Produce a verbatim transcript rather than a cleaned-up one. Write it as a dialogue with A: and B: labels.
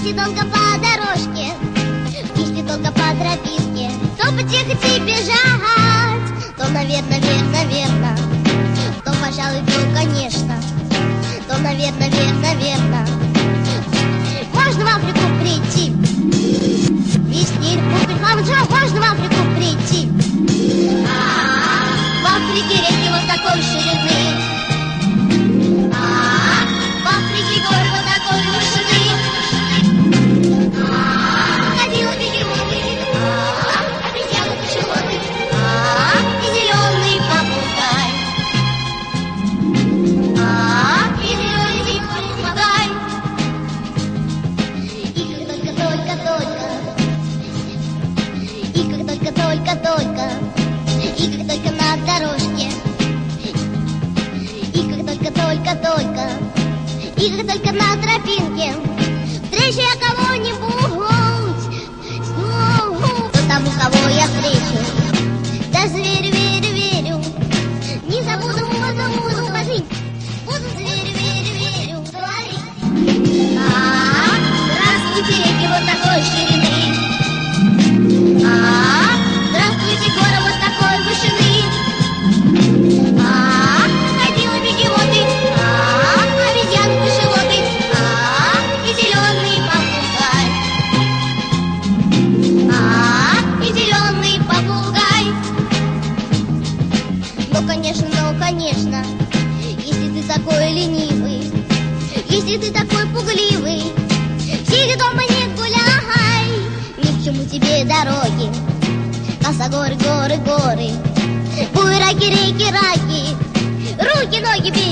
A: Если долго по дорожке, если долго по тропинке, то потихо бежать, то, наверное, верно, верно, то, пожалуй, то, конечно, то, наверное, верно, верно. Можно в Африку прийти, весне, можно в Африку прийти. В Африке реки вот такой ширины, в Африке горы вот такой высоты. Ходила бегемоты, обезьяны кашалоты, и зеленый попугай, и зеленый попугай. И как только-только-только, и как только-только-только, и как только на дорожке, и как только-только-только, и как только на тропинке встречу я кого-нибудь, ну, то тому, кого я встречу, даже верю, верю, верю, не забуду, буду, буду говорить, буду верю, верю, верю, говорить. А, здравствуйте, реки вот такой ширины, а, здравствуйте, горы вот такой вышины, а, ходила бегемоты, а, обезьяны кашалоты, а, и зеленый попугай, а, и зеленый попугай. Ну, конечно, ну, конечно, если ты такой ленивый, если ты такой пугливый, сиди дома, не гуляй, ни к чему тебе дороги, косогоры, горы, горы, буераки, реки, раки, руки, ноги,